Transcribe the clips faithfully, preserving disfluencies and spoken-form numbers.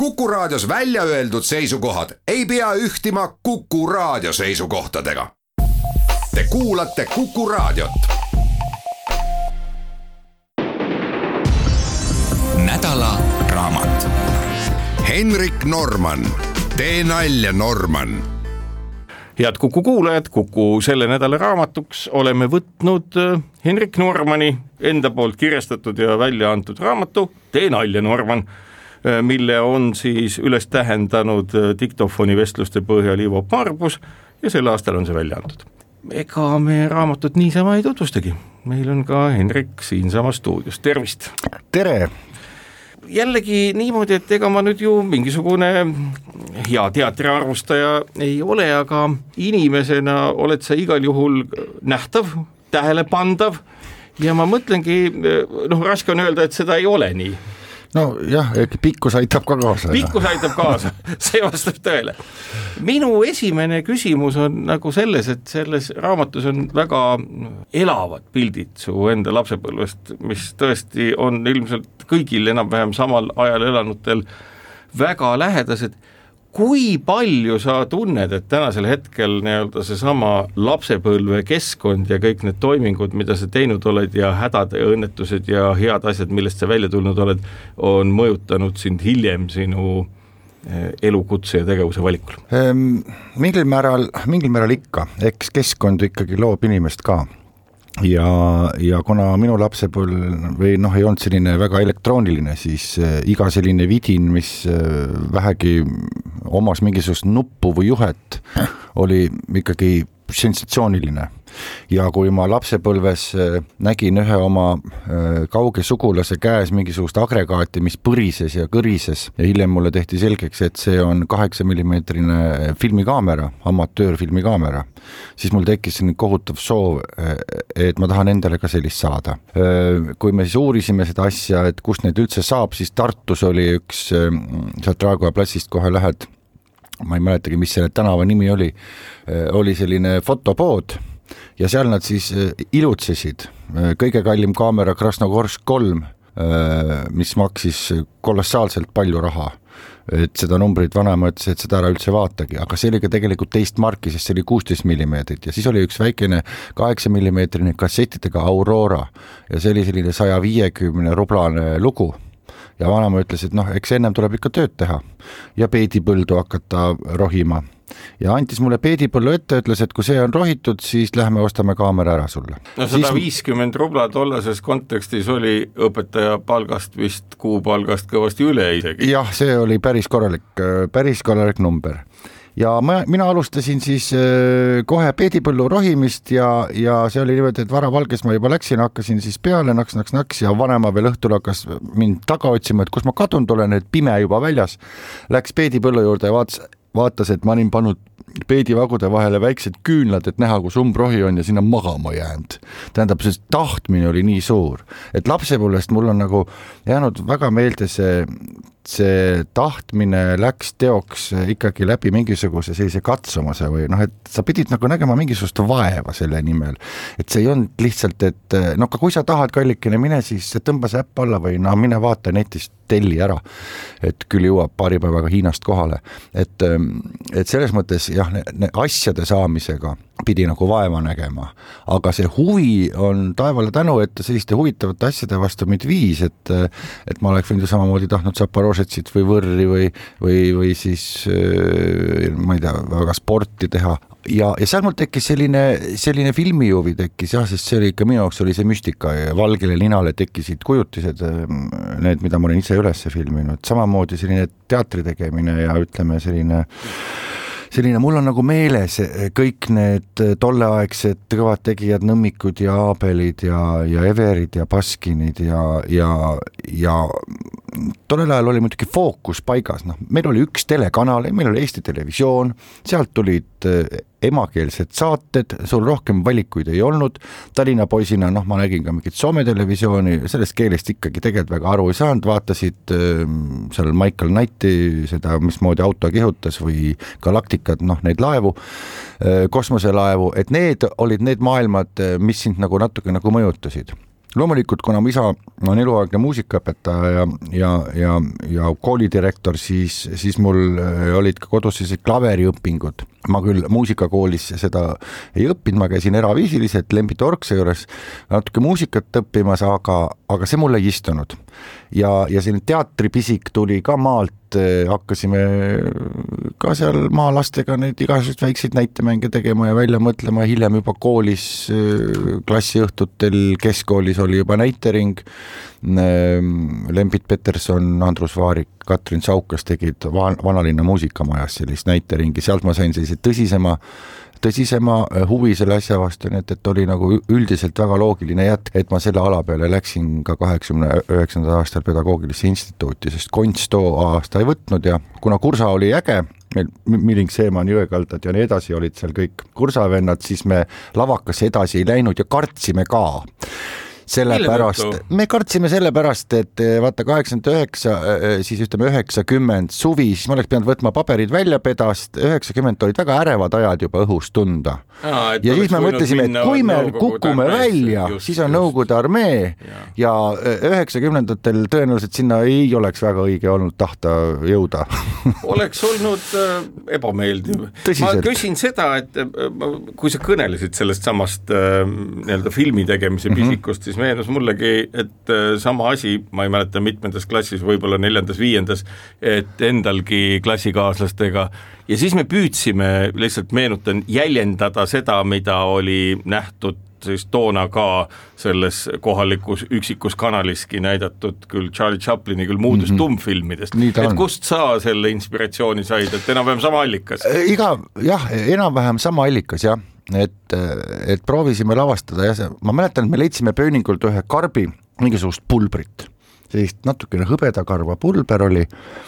Kuku Raadios välja öeldud seisukohad ei pea ühtima Kuku Raadio seisukohtadega. Te kuulate Kuku Raadiot. Nädala raamat. Henrik Norman, Tee nalja Norman. Head Kuku kuulajad, Kuku selle nädala raamatuks oleme võtnud Henrik Normani enda poolt kirjastatud ja välja antud raamatu Tee nalja Norman, mille on siis üles tähendanud diktofoni vestluste põhjal Ivo Parbus ja sel aastal on see välja antud. Ega me raamatut niisama ei tutvustagi. Meil on ka Henrik siinsama stuudios. Tervist! Tere! Jällegi niimoodi, et ega ma nüüd ju mingisugune hea teatriarvustaja ei ole, aga inimesena oled sa igal juhul nähtav, tähelepandav ja ma mõtlengi, noh, raske on öelda, et seda ei ole nii. No jah, pikkus aitab ka kaasa. Pikkus aitab kaasa, see vastab tõele. Minu esimene küsimus on nagu selles, et selles raamatus on väga elavad pildid su enda lapsepõlvest, mis tõesti on ilmselt kõigil enam-vähem samal ajal elanutel väga lähedased. Kui palju sa tunned, et tänasel hetkel nii-öelda see sama lapsepõlve keskkond ja kõik need toimingud, mida sa teinud oled ja hädad ja õnnetused ja head asjad, millest sa välja tulnud oled, on mõjutanud sind hiljem sinu elukutse ja tegevuse valikul? Mingil määral, mingil määral ikka, eks keskkond ikkagi loob inimest ka. Ja, ja kuna minu lapsepõlv või noh, ei olnud selline väga elektrooniline, siis iga selline vidin, mis vähegi omas mingisugust nuppu või juhet, oli ikkagi sensatsiooniline. Ja kui ma lapsepõlves nägin ühe oma kauge sugulase käes mingisugust agregaati, mis põrises ja kõrises ja hiljem mulle tehti selgeks, et see on kaheksa millimeetrine filmikaamera, amatöörfilmikaamera, siis mul tekkis selline kohutav soov, et ma tahan endale ka sellist saada. Kui me siis uurisime seda asja, et kust neid üldse saab, siis Tartus oli üks, sealt Raekoja platsist kohe lähed, ma ei mäletagi, mis selle tänava nimi oli, oli selline fotopood, ja seal nad siis ilutsesid. Kõige kallim kaamera Krasnogorsk kolm, mis maksis kolossaalselt palju raha. Et seda numbrit vanaema ütles, et seda ära üldse vaatagi, aga see oli ka tegelikult teist marki, sest see oli kuusteist millimeetrit ja siis oli üks väikene kaheksa millimeetrine kassettidega Aurora ja see oli selline saja viiekümne rublane lugu. Ja vanaema ütles, et noh, eks ennem tuleb ikka tööd teha ja peedipõldu hakata rohima. Ja antis mulle peedipõllu ette, ütles, et kui see on rohitud, siis lähme ostame kaamera ära sulle. No sada viiskümmend rubla tollases kontekstis oli õpetaja palgast vist kuupalgast kõvasti üle isegi. Jah, see oli päris korralik, päris korralik number. Ja ma, mina alustasin siis kohe peedipõllu rohimist ja, ja see oli niimoodi, et varavalges ma juba läksin, hakkasin siis peale, naks, naks, naks ja vanema veel õhtul hakkas mind taga otsima, et kus ma kadunud olen, et pime juba väljas. Läks peedipõllu juurde ja vaatas, vaatas, et ma olin pannud peedivagude vahele väiksed küünlad, et näha, kus umbrohi on ja sinna magama jäänud. Tähendab, see tahtmine oli nii suur, et lapsepõlvest mul on nagu jäänud väga meelde see, see tahtmine läks teoks ikkagi läbi mingisuguse sellise katsumase või noh, et sa pidid nagu nägema mingisugust vaeva selle nimel, et see ei olnud lihtsalt, et no ka kui sa tahad kallikene mine, siis tõmba see äpp alla või no mine vaata netist telli ära, et küll jõuab paari päevaga Hiinast kohale, et, et selles mõttes jah, ne, ne asjade saamisega pidi nagu vaeva nägema, aga see huvi on taevale tänu, et selliste huvitavate asjade vastu mind viis, et, et ma oleks võinud ju samamoodi tahtnud Zaporozhetsit või Võrri või, või, või siis ma ei tea, väga sporti teha ja, ja seal mul tekkis selline, selline filmijuvi tekkis jah, sest see oli ikka minu jaoks oli see müstika ja valgele linale tekkisid kujutised, need, mida ma olen ise üles filminud, samamoodi selline teatri tegemine ja ütleme selline selline, mul on nagu meeles kõik need tolleaegsed kõvad tegijad, Nõmmikud ja Aabelid ja, ja Everid ja Baskinid ja, ja, ja tollel ajal oli muidugi fookus paigas, noh, meil oli üks telekanal, meil oli Eesti Televisioon, sealt tulid emakeelsed saated, sul rohkem valikuid ei olnud, Tallinna poisina, noh, ma nägin ka mingit Soome televisiooni, sellest keelest ikkagi tegelikult väga aru ei saanud, vaatasid seal Michael Knighti, seda, mismoodi auto kihutas või Galaktikat, noh, neid laevu, kosmoselaevu, et need olid need maailmad, mis sind nagu natuke nagu mõjutasid. loomulikult, kuna mu isa on eluaegne muusikaõpetaja ja, ja, ja, ja koolidirektor, siis, siis mul olid ka kodus sellised klaveriõpingud. Ma küll muusikakoolis seda ei õppinud, ma käisin eraviisiliselt Lembi Torkse juures natuke muusikat õppimas, aga, aga see mulle ei istunud. Ja, ja selline teatripisik tuli ka maalt, hakkasime ka seal maalastega neid igasugust väikseid näitemänge tegema ja välja mõtlema, hiljem juba koolis, klassiõhtutel, keskkoolis oli juba näitering, Lembit Peterson, Andrus Vaarik, Katrin Saukas tegid Vanalinna muusikamajas sellist näiteringi, sealt ma sain sellise tõsisema tõsisema huvi selle asja vastu, nii et, et oli nagu üldiselt väga loogiline jätk, et ma selle ala peale läksin ka kaheksakümne üheksandal aastal pedagoogilisse instituuti, sest konts too aasta ei võtnud ja kuna kursa oli äge, meil Miling Seeman, Jõekaldad ja nii edasi olid seal kõik kursavennad, siis me lavakas edasi ei läinud ja kartsime ka. Sellepärast, me kartsime sellepärast, et vaata kaheksakümmend üheksa, siis ütleme üheksakümmend suvi, siis ma oleks pidanud võtma paberid välja pedast, üheksakümmend olid väga ärevad ajad juba õhus tunda. Aa, ja siis me mõtlesime, et kui me kukume välja, just, siis on Nõukogude armee ja, ja üheksakümnendatel tõenäoliselt sinna ei oleks väga õige olnud tahta jõuda. Oleks olnud äh, ebameeldiv. Tõsiselt. Ma küsin seda, et äh, kui sa kõnelesid sellest samast äh, nii-öelda filmi tegemise pisikust, mm-hmm. siis meenus mullegi, et sama asi, ma ei mäleta mitmendas klassis, võib-olla neljandas, viiendas, et endalgi klassikaaslastega ja siis me püüdsime, lihtsalt meenutan, jäljendada seda, mida oli nähtud siis toona ka selles kohalikus üksikus kanaliski näidatud küll Charlie Chaplini, küll muudest mm-hmm. tummfilmidest. Et kust sa selle inspiratsiooni said, et enam-vähem sama allikas? Iga, jah, enam-vähem sama allikas, jah. Et, et proovisime lavastada ja see, ma mäletan, et me leidsime pööningult ühe karbi, mingisugust pulbrit, sellist natukene hõbedakarva pulber oli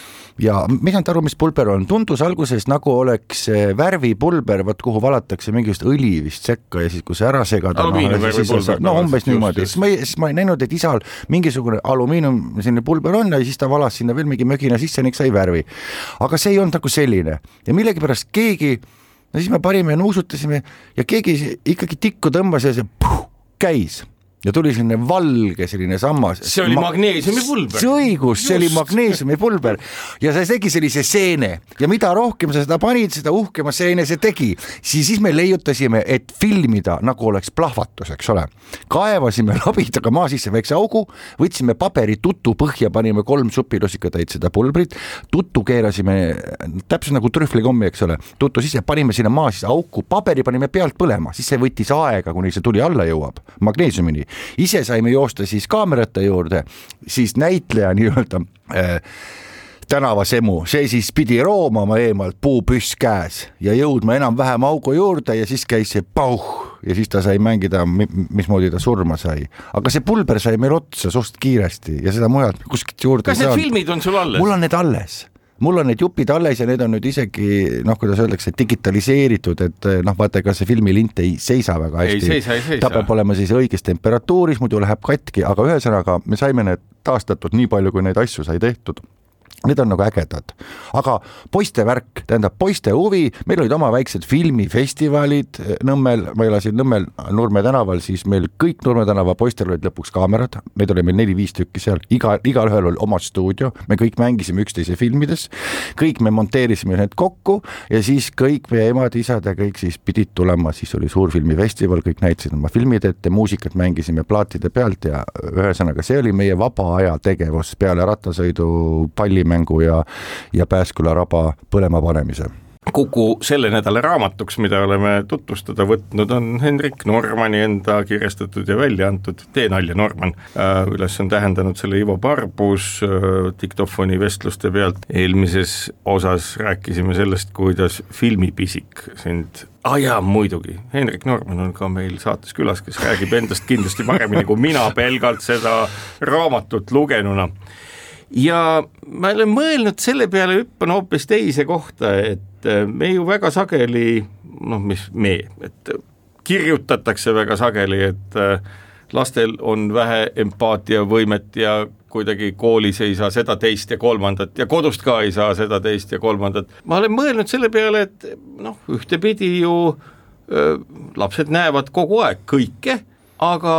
ja ma ei saanud aru, mis pulber on, tundus alguses nagu oleks värvipulber, võt kuhu valatakse mingisugust õli vist sekka ja siis kui see ära segada, no, no umbes niimoodi, siis ma, siis ma ei näinud, et isal mingisugune alumiinium selline pulber on ja siis ta valas sinna veel mingi mögina sisse, ning sai värvi, aga see ei olnud nagu selline ja millegipärast keegi no siis me parime ja nuusutasime ja keegi ikkagi tikku tõmbas ja see puh, käis ja tuli selline valge selline sammas. See oli ma... magneesiumi pulber. See õigus, see oli magneesiumi pulber ja see tegi sellise seene ja mida rohkem sa seda panid, seda uhkema seene see tegi. Siis, siis me leiutasime, et filmida nagu oleks plahvatus, eks ole. Kaevasime labidaga maa sisse väikse augu, võtsime paberi tutu põhja, panime kolm supilusikatäit seda pulbrit, tutu keerasime täpselt nagu trühvlikommi, eks ole, tutu sisse, panime sinna maa sisse auku, paberi panime pealt põlema, siis see võttis aega, kuni see tuli alla jõuab, magneesiumini. Ise saime joosta siis kaamerate juurde, siis näitleja nii-öelda äh, tänavasemu, see siis pidi roomama eemalt puupüss käes ja jõudma enam-vähem augu juurde ja siis käis see pauh ja siis ta sai mängida, mismoodi ta surma sai. Aga see pulber sai meil otsa suht kiiresti ja seda mujalt kuskilt juurde. Kas need filmid on sul alles? Mul on need alles. Mul on need jupid alles ja need on nüüd isegi, noh, kuidas öeldakse, digitaliseeritud, et noh, vaata, ega see filmilint ei seisa väga hästi. Ei seisa, ei seisa. Ta peab olema siis õiges temperatuuris, muidu läheb katki, aga ühesõnaga me saime need taastatud nii palju, kui neid asju sai tehtud. Need on nagu ägedad. Aga poiste värk, tähendab poiste huvi, meil olid oma väiksed filmifestivalid Nõmmel, ma elasin Nõmmel Nurme tänaval, siis meil kõik Nurme tänava poistel olid lõpuks kaamerad, need oli meil neli-viis tükki seal, iga, igal ühel oli oma stuudio, me kõik mängisime üksteise filmides, kõik me monteerisime need kokku ja siis kõik meie emad, isad ja kõik siis pidid tulema, siis oli suur filmifestival, kõik näitasid oma filmid ette, muusikat mängisime plaatide pealt ja ühesõnaga see oli meie vaba aja tegevus peale rattasõidu palli mängu ja, ja Pääsküla raba põlema panemise. Kuku selle nädala raamatuks, mida oleme tutvustada võtnud, on Henrik Normani enda kirjastatud ja välja antud Tee nalja Norman. Üles on tähendanud selle Ivo Parbus diktofoni vestluste pealt. Eelmises osas rääkisime sellest, kuidas filmipisik sind... Ah jaa, muidugi. Henrik Norman on ka meil saates külas, kes räägib endast kindlasti paremini kui mina pelgalt seda raamatut lugenuna. Ja ma olen mõelnud selle peale hüppan hoopis teise kohta, et me ju väga sageli, noh mis me, et kirjutatakse väga sageli, et lastel on vähe empaatiavõimet ja kuidagi koolis ei saa seda teist ja kolmandat ja kodust ka ei saa seda teist ja kolmandat. Ma olen mõelnud selle peale, et noh, ühtepidi ju öö, lapsed näevad kogu aeg kõike, aga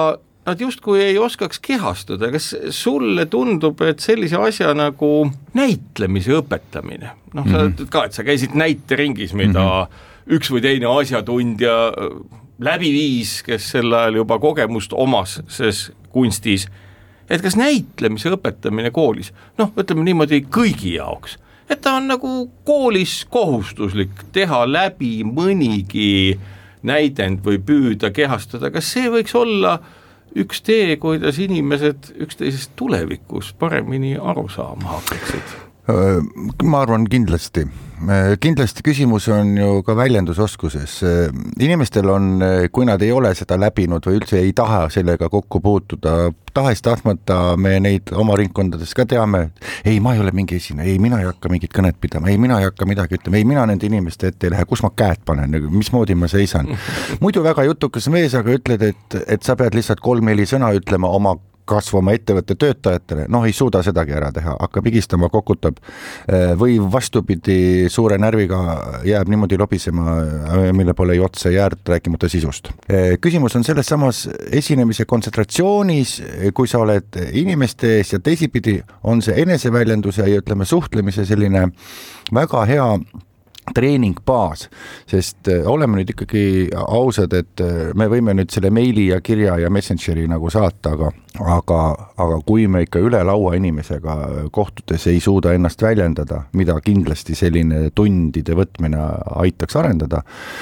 nad justkui ei oskaks kehastuda, kas sulle tundub, et sellise asja nagu näitlemise õpetamine, noh, sa ütled ka, et sa käisid näiteringis, mida mm-hmm. üks või teine asjatundja läbi viis, kes sel ajal juba kogemust omas ses kunstis, et kas näitlemise õpetamine koolis, noh, ütleme niimoodi kõigi jaoks, et ta on nagu koolis kohustuslik teha läbi mõnigi näidend või püüda kehastada, kas see võiks olla üks tee, kuidas inimesed üksteisest tulevikus paremini aru saama hakkaksid? Ma arvan kindlasti. Kindlasti küsimus on ju ka väljendusoskuses. Inimestel on, kui nad ei ole seda läbinud või üldse ei taha sellega kokku puutuda, tahes tahtmata me neid oma ringkondades ka teame, ei, ma ei ole mingi esine, ei, mina ei hakka mingit kõnet pidama, ei, mina ei hakka midagi ütlema, ei, mina nende inimeste ette ei lähe, kus ma käed panen, mismoodi ma seisan. Muidu väga jutukas mees, aga ütled, et, et sa pead lihtsalt kolm-neli sõna ütlema oma kasvama ettevõtte töötajatele, noh, ei suuda sedagi ära teha, hakkab higistama, kokutab või vastupidi suure närviga jääb niimoodi lobisema, mille pole ei otsa jääd, rääkimata sisust. Küsimus on selles samas esinemise kontsentratsioonis, kui sa oled inimeste ees ja teisipidi on see eneseväljenduse ja ütleme suhtlemise selline väga hea treeningbaas, sest oleme nüüd ikkagi ausad, et me võime nüüd selle meili ja kirja ja messengeri nagu saata, aga, aga, aga kui me ikka üle laua inimesega kohtutes ei suuda ennast väljendada, mida kindlasti selline tundide võtmine aitaks arendada,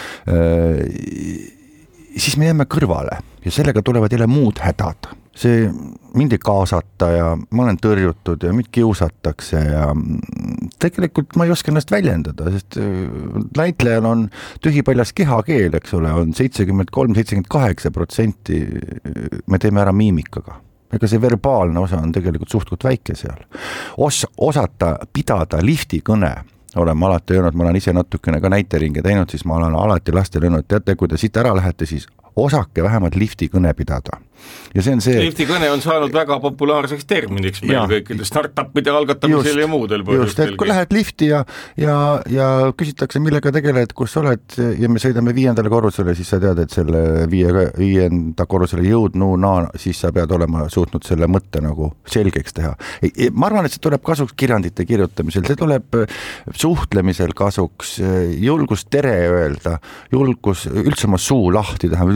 siis me jääme kõrvale ja sellega tulevad jälle muud hädad. See mind ei kaasata ja ma olen tõrjutud ja mind kiusatakse ja tegelikult ma ei oska ennast väljendada, sest näitlejal on tühipaljas kehakeel, eks ole, on seitsekümmend kolm seitsekümmend kaheksa protsenti me teeme ära miimikaga. Ega see verbaalne osa on tegelikult suhtkult väike seal. Os- osata pidada lifti kõne, olen ma alati öelnud, ma olen ise natukene ka näiteringe teinud, siis ma olen alati lastele öelnud, teate, kui te siit ära lähete, siis osake vähemalt lifti kõne pidada. Ja see on see... Lifti kõne on saanud väga populaarseks terminiks meil ja. Kõikide startupide algatamisel just, ja muudel põhjustel. Just, et kui lähed lifti ja, ja, ja küsitakse, millega tegeled, kus oled ja me sõidame viiendale korrusele, siis sa tead, et selle viie, viienda korrusele jõudnu, naa, siis sa pead olema suutnud selle mõtte nagu selgeks teha. Ma arvan, et see tuleb kasuks kirjandite kirjutamisel, see tuleb suhtlemisel kasuks, julgus tere öelda, julgus üldse oma suu lahti teha,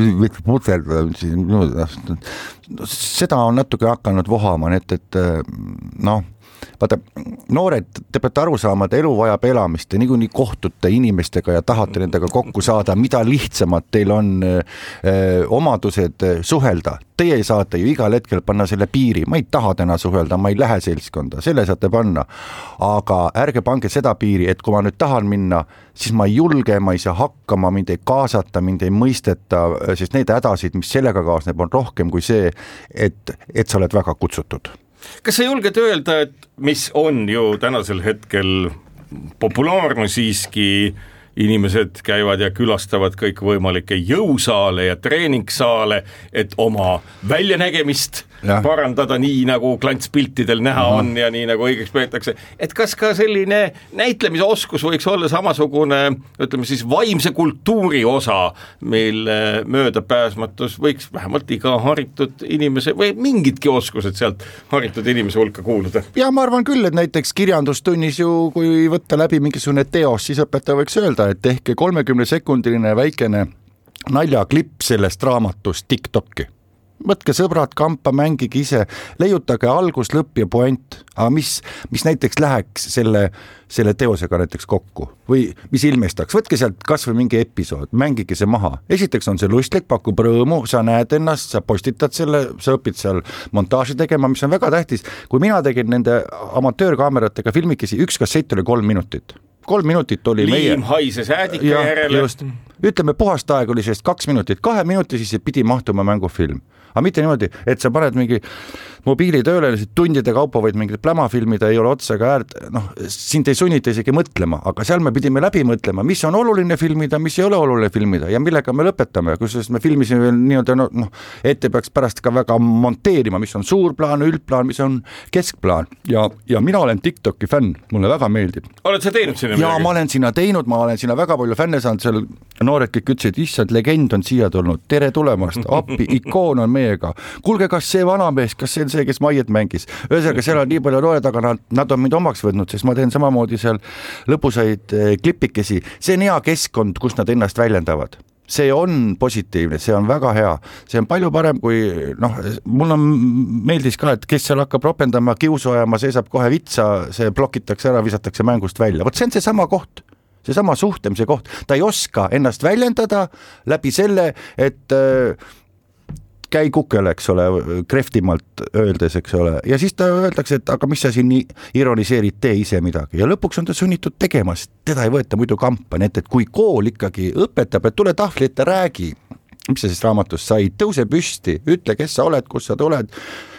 seda on natuke hakanud vohama, et, et noh, vaata, noored, te peate aru saama, et elu vajab elamist, te niikuinii kohtute inimestega ja tahate nendega kokku saada, mida lihtsamad teil on öö, omadused suhelda. Teie saate ju igal hetkel panna selle piiri, ma ei taha täna suhelda, ma ei lähe seltskonda, selle saate panna, aga ärge pange seda piiri, et kui ma nüüd tahan minna, siis ma ei julge, ma ei saa hakkama, mind ei kaasata, mind ei mõisteta, sest need hädasid, mis sellega kaasneb, on rohkem kui see, et, et sa oled väga kutsutud. Kas sa julged öelda, et mis on ju tänasel hetkel populaarne siiski, inimesed käivad ja külastavad kõik võimalikke jõusaale ja treeningsaale, et oma väljanägemist ja. Parandada nii, nagu klantspiltidel näha mm-hmm. on ja nii, nagu õigeks peetakse. Et kas ka selline näitlemise oskus võiks olla samasugune, ütleme siis, vaimse kultuuri osa, mille möödapääsmatus võiks vähemalt iga haritud inimese või mingitki oskused sealt haritud inimese hulka kuuluda? Ja ma arvan küll, et näiteks kirjandustunnis ju, kui võtta läbi mingisugune teos, siis õpetaja võiks öelda, et tehke kolmekümne sekundiline väikene naljaklipp sellest raamatust TikToki. Võtke sõbrad kampa, mängige ise, leiutage algus, lõpp ja point, aga mis, mis näiteks läheks selle, selle teosega näiteks kokku või mis ilmestaks, võtke sealt kas või mingi episood, mängige see maha. Esiteks on see lustlik, pakub rõõmu, sa näed ennast, sa postitad selle, sa õpid seal montaaži tegema, mis on väga tähtis. Kui mina tegin nende amatöörkaameratega filmikesi, üks kassett oli kolm minutit. Kolm minutit oli Liim meie... Liim haises äädika ja, järele. Just. Ütleme, puhast aeg oli sellest kaks minutit, kahe minuti siis pidi mahtuma mängufilm. Aga mitte niimoodi, et sa paned mingi mobiilitööle tundide kaupa võid mingit pläma filmida, ei ole otsaga äärt, noh, sind ei sunnita isegi mõtlema, aga seal me pidime läbi mõtlema, mis on oluline filmida, mis ei ole oluline filmida ja millega me lõpetame, kusjuures me filmisime veel nii-öelda noh, no, ette peaks pärast ka väga monteerima, mis on suurplaan, üldplaan, mis on keskplaan ja, ja mina olen TikToki fänn, mulle väga meeldib. Oled sa teinud sinna midagi? Ja ma olen sinna teinud, ma olen sinna väga palju fänne saanud, seal noored kõik ütlesid, issand, legend on siia tulnud, tere tulemast, appi, ikoon on meiega, kuulge, kas see vanamees, kas see on see, kes Maiet mängis. Ühesõnaga, seal on nii palju noored, aga nad, nad on mind omaks võtnud, sest ma teen samamoodi seal lõpusaid klipikesi. See on hea keskkond, kus nad ennast väljendavad. See on positiivne, see on väga hea. See on palju parem kui, noh, mul on meeldis ka, et kes seal hakkab ropendama, kiusu ajama, seisab kohe vitsa, see blokitakse ära, visatakse mängust välja. Vot see on see sama koht. See sama suhtlemise koht, ta ei oska ennast väljendada läbi selle, et äh, käi kukele, eks ole, kreftimalt öeldes, eks ole, ja siis ta öeldakse, et aga mis sa siin nii ironiseerid, tee ise midagi ja lõpuks on ta sunnitud tegemas, teda ei võeta muidu kampa, nii et, et kui kool ikkagi õpetab, et tule tahvli ette, räägi, mis sa siis raamatust sai, tõuse püsti, ütle, kes sa oled, kus sa tuled,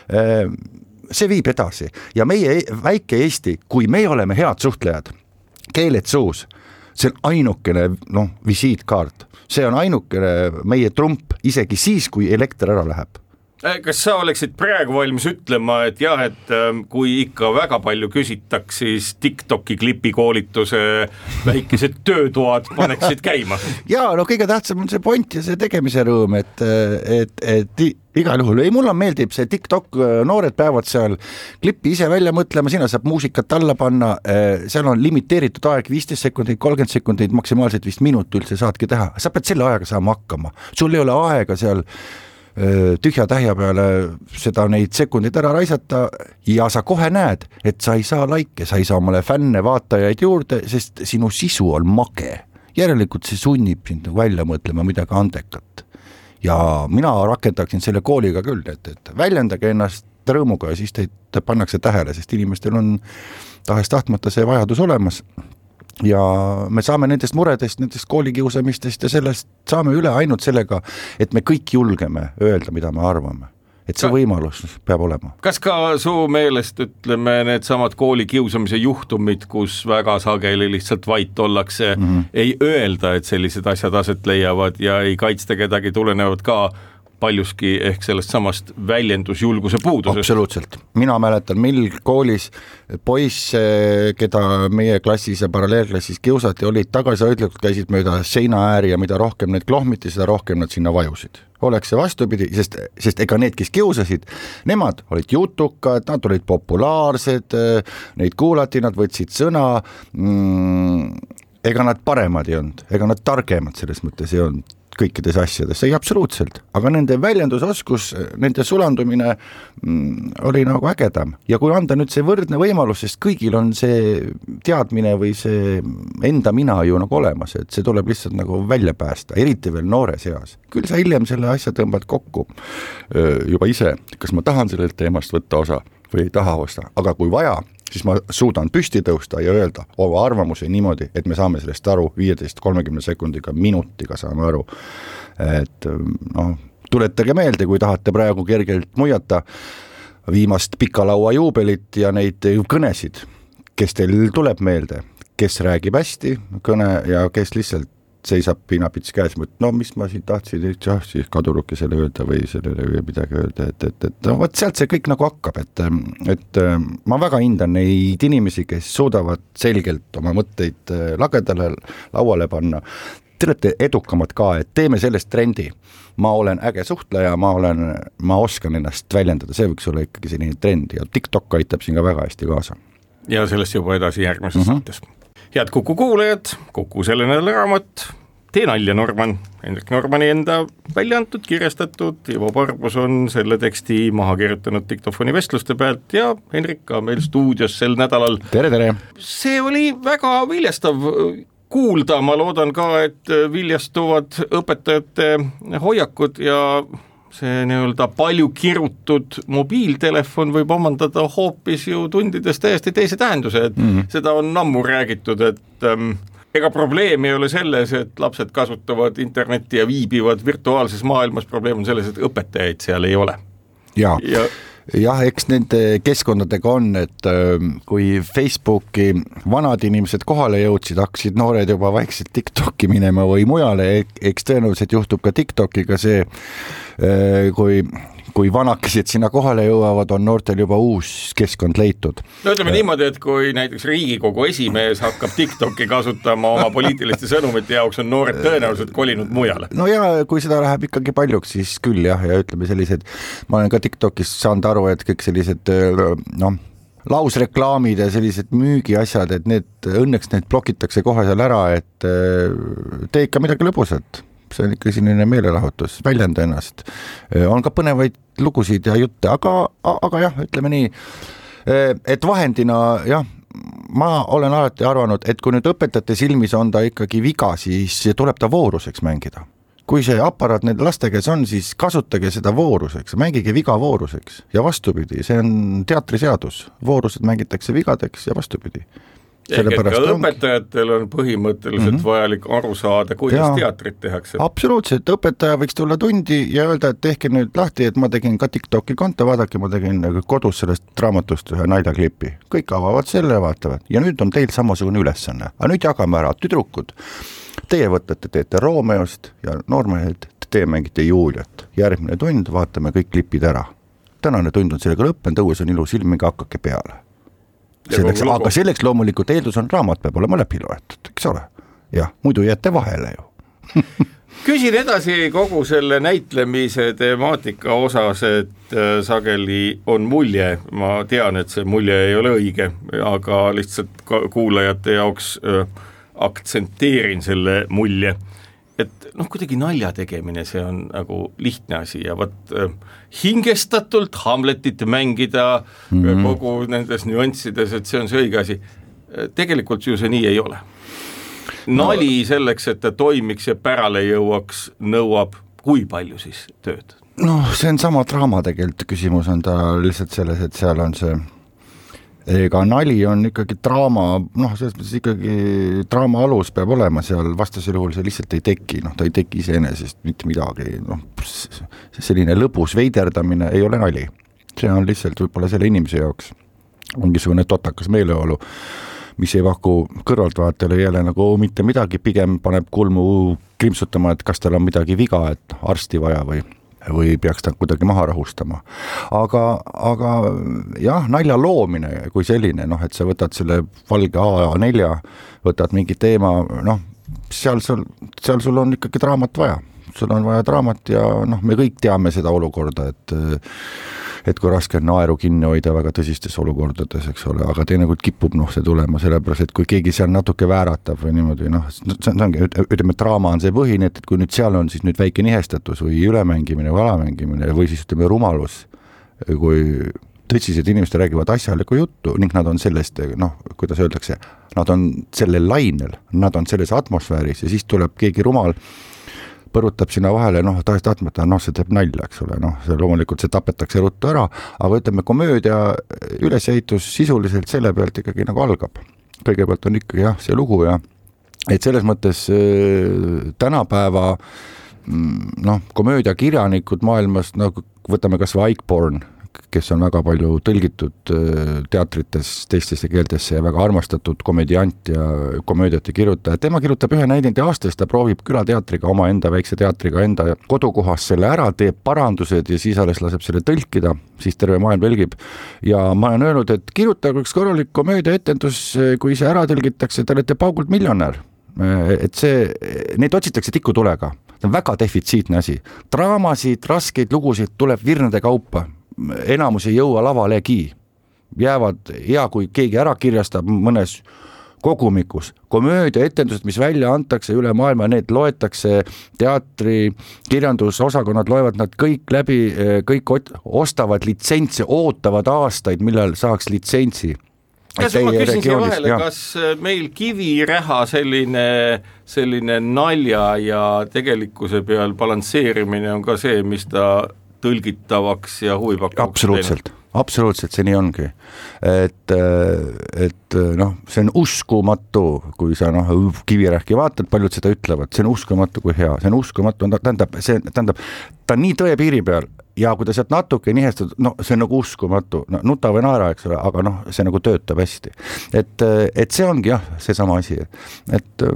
see viib edasi ja meie väike Eesti, kui me oleme head suhtlejad, keeled suus, see on ainukene noh, visiitkaart, see on ainukene meie trump isegi siis, kui elekter ära läheb. Kas sa oleksid praegu valmis ütlema, et jah, et kui ikka väga palju küsitaks, siis TikToki klipikoolituse väikesed töötoad paneksid käima? Jaa, no kõige tähtsam on see point ja see tegemise rõõm, et, et, et igal juhul, ei mulle meeldib see TikTok, noored päevad seal klippi ise välja mõtlema, sinna saab muusikat alla panna, seal on limiteeritud aeg viisteist sekundit, kolmkümmend sekundit, maksimaalselt vist minut üldse saadki teha, sa pead selle ajaga saama hakkama, sul ei ole aega seal tühja tähja peale seda neid sekundid ära raisata ja sa kohe näed, et sa ei saa laike, sa ei saa omale fänne, vaatajaid juurde, sest sinu sisu on mage. Järelikult see sunnib sind välja mõtlema midagi andekat. Ja mina rakendaksin selle kooliga küll, et, et väljendage ennast rõõmuga ja siis teid pannakse tähele, sest inimestel on tahes tahtmata see vajadus olemas. Ja me saame nendest muredest, nendest koolikiusamistest ja sellest saame üle ainult sellega, et me kõik julgeme öelda, mida me arvame. Et see ka, võimalus peab olema. Kas ka su meelest, ütleme, need samad koolikiusamise juhtumid, kus väga sageli lihtsalt vait ollakse, mm-hmm. ei öelda, et sellised asjad aset leiavad ja ei kaitsta kedagi, tulenevad ka paljuski ehk sellest samast väljendusjulguse puudusest. Absoluutselt. Mina mäletan, mil koolis poiss, keda meie klassis ja paralleelklassis kiusati, olid tagasihoidlikult, käisid mööda seina ääri ja mida rohkem need klohmiti, seda rohkem nad sinna vajusid. Oleks see vastupidi, sest, sest ega need, kes kiusasid, nemad olid jutukad, nad olid populaarsed, neid kuulati, nad võtsid sõna, mm, ega nad paremad ei olnud, ega nad targemad selles mõttes ei olnud kõikides asjades, ei absoluutselt, aga nende väljendusoskus, nende sulandumine mm, oli nagu ägedam ja kui anda nüüd see võrdne võimalus, sest kõigil on see teadmine või see enda mina ju nagu olemas, et see tuleb lihtsalt nagu välja päästa, eriti veel noores eas. Küll sa hiljem selle asja tõmbad kokku juba ise, kas ma tahan sellelt teemast võtta osa või ei taha osa, aga kui vaja, siis ma suudan püsti tõusta ja öelda oma arvamuse niimoodi, et me saame sellest aru viieteist kolmekümne sekundiga, minutiga saame aru. Et noh, tuletage meelde, kui tahate praegu kergelt muiata viimast pika laua juubelit ja neid kõnesid, kes teil tuleb meelde, kes räägib hästi kõne ja kes lihtsalt seisab piinapits käes, no mis ma siin tahtsin, jah, siis kaduruki selle öelda või sellele midagi öelda, et, et, et no, võt sealt see kõik nagu hakkab, et, et ma väga hindan neid inimesi, kes suudavad selgelt oma mõtteid lagedale lauale panna. Te olete edukamad ka, et teeme sellest trendi. Ma olen äge suhtleja, ma, olen, ma oskan ennast väljendada, see võiks olla ikkagi selline trend ja TikTok aitab siin ka väga hästi kaasa. Ja sellest juba edasi järgmises mm-hmm. saates. Head Kuku kuulajad, Kuku selle nädala raamat, Tee nalja Norman, Hendrik Normani enda välja antud, kirjastatud, Ivo Parbus on selle teksti maha kirjutanud diktofoni vestluste pealt ja Hendrik ka meil stuudios sel nädalal. Tere, tere! See oli väga viljastav kuulda, ma loodan ka, et viljastuvad õpetajate hoiakud ja see nii-öelda palju kirutud mobiiltelefon võib omandada hoopis ju tundides täiesti teise tähenduse, et mm-hmm. seda on ammu räägitud, et ähm, ega probleem ei ole selles, et lapsed kasutavad internetti ja viibivad virtuaalses maailmas, probleem on selles, et õpetajaid seal ei ole. Ja, ja jah, eks nende keskkondadega on, et kui Facebooki vanad inimesed kohale jõudsid, hakkasid noored juba vaikselt TikToki minema või mujale, eks tõenäoliselt juhtub ka TikTokiga see, kui kui vanakesed sinna kohale jõuavad, on noortel juba uus keskkond leitud. No ütleme niimoodi, et kui näiteks Riigikogu esimees hakkab TikToki kasutama oma poliitiliste sõnumite jaoks, on noored tõenäoliselt kolinud mujale. No ja kui seda läheb ikkagi paljuks, siis küll jah, ja ütleme sellised, ma olen ka TikTokist saanud aru, et kõik sellised noh, lausreklaamid ja sellised müügiasjad, et need, õnneks need blokitakse kohe seal ära, et tee ikka midagi lõbusat. See on ikka selline meelelahutus, väljenda ennast. On ka põnevaid lugusid ja jutte, aga, aga jah, ütleme nii, et vahendina jah, ma olen alati arvanud, et kui nüüd õpetajate silmis on ta ikkagi viga, siis tuleb ta vooruseks mängida. Kui see aparaat need laste käes on, siis kasutage seda vooruseks, mängige viga vooruseks ja vastupidi, see on teatriseadus, voorused mängitakse vigadeks ja vastupidi. Ehk et ka õpetajatel on põhimõtteliselt mm -hmm. vajalik aru saada, kuidas ja, teatrit tehakse. Absoluutselt, õpetaja võiks tulla tundi ja öelda, et tehke nüüd lahti, et ma tegin ka TikToki konto, vaadake, ma tegin kodus sellest raamatust ühe naljaklipi. Kõik avavad selle ja vaatavad. Ja nüüd on teil samasugune ülesanne. Aga nüüd jagame ära, tüdrukud. Teie võtate, teete Romeost ja noormehed, teie mängite Juliat. Järgmine tund vaatame kõik klipid ära. Tänane tund on sellega lõppenud, õues on ilus ilm, hakake peale. Selleks, aga selleks loomulikult eeldus on raamat peab olema läbi loetud, eks ole? Jah, muidu jääte vahele ju. Küsin edasi kogu selle näitlemise temaatika osas, et sageli on mulje, ma tean, et see mulje ei ole õige, aga lihtsalt kuulajate jaoks aktsenteerin selle mulje, et noh, kuidagi nalja tegemine, see on nagu lihtne asi ja võt hingestatult Hamletit mängida mm -hmm. kogu nendes nüanssides, et see on see õige asi. Tegelikult ju see nii ei ole. Nali selleks, et ta toimiks ja pärale jõuaks, nõuab kui palju siis tööd? No see on sama draama tegelikult, küsimus on ta lihtsalt selles, et seal on see ega nali on ikkagi draama, noh, selles mõttes ikkagi draama alus peab olema seal, vastasel juhul see lihtsalt ei teki, noh, ta ei teki iseenesest mitte midagi, noh, selline lõbus veiderdamine ei ole nali. See on lihtsalt võib-olla selle inimese jaoks mingisugune totakas meeleolu, mis ei vaku kõrvaltvaatajale jälle nagu mitte midagi, pigem paneb kulmu krimpsutama, et kas tal on midagi viga, et arsti vaja või või peaks ta kuidagi maha rahustama. Aga, aga jah, nalja loomine kui selline, noh, et sa võtad selle valge A neljä, võtad mingi teema, noh, seal sul, seal sul on ikkagi draamat vaja. Sul on vaja draamat ja noh, me kõik teame seda olukorda, et et kui raske on naeru kinni hoida väga tõsistes olukordades, eks ole, aga teinekord kipub noh, see tulema, sellepärast, et kui keegi seal natuke vääratab või niimoodi, noh, see ongi, ütleme, draama on see põhine, et kui nüüd seal on siis nüüd väike nihestatus või ülemängimine või alamängimine või siis ütleme rumalus, kui tõsised inimesed räägivad asjalikku juttu ning nad on sellest, noh, kuidas öeldakse, nad on sellel lainel, nad on selles atmosfääris ja siis tuleb keegi rumal põrutab sinna vahele, noh, tahes tahtmata, noh, see teeb nalja, eks ole, noh, see loomulikult see tapetakse ruttu ära, aga ütleme, komöödia ülesehitus sisuliselt selle pealt ikkagi nagu algab. Kõigepealt on ikkagi jah, see lugu ja et selles mõttes äh, tänapäeva noh, komöödiakirjanikud maailmas, nagu võtame kas või Eichborn, kes on väga palju tõlgitud teatrites teistesse keeltesse ja väga armastatud komediant ja komöödiate kirjutaja. Tema kirjutab ühe näidendi aastas, ta proovib külateatriga, oma enda väikse teatriga, enda kodukohas selle ära, teeb parandused ja siis alles laseb selle tõlkida, siis terve maailm tõlgib. Ja ma olen öelnud, et kirjutage üks korralik komöödia etendus, kui see ära tõlgitakse, te olete paugult miljonär. Et see, neid otsitakse tikutulega. See on väga defitsiitne asi. Draamasid, raskeid lugusid tuleb virnade kaupa. Enamus ei jõua lavalegi. Jäävad hea, kui keegi ära kirjastab mõnes kogumikus. Komöödia etendused, mis välja antakse üle maailma, need loetakse teatri, kirjandusosakonnad loevad nad kõik läbi, kõik ostavad litsentse, ootavad aastaid, millal saaks litsentsi. Kas ma küsin siia vahele, ja. kas meil kiviräha selline, selline nalja ja tegelikkuse peal balansseerimine on ka see, mis ta tõlgitavaks ja huvipakkuks? Absoluutselt, absoluutselt see nii ongi. Et, et noh, see on uskumatu, kui sa noh, kivirähki vaatad, paljud seda ütlevad, see on uskumatu kui hea, see on uskumatu, tähendab, see, tähendab, ta on nii tõe piiri peal, ja kui ta sealt natuke nihestud, no see on nagu uskumatu, no nuta või naera, eks ole, aga noh, see nagu töötab hästi. Et, et see ongi jah, see sama asi, et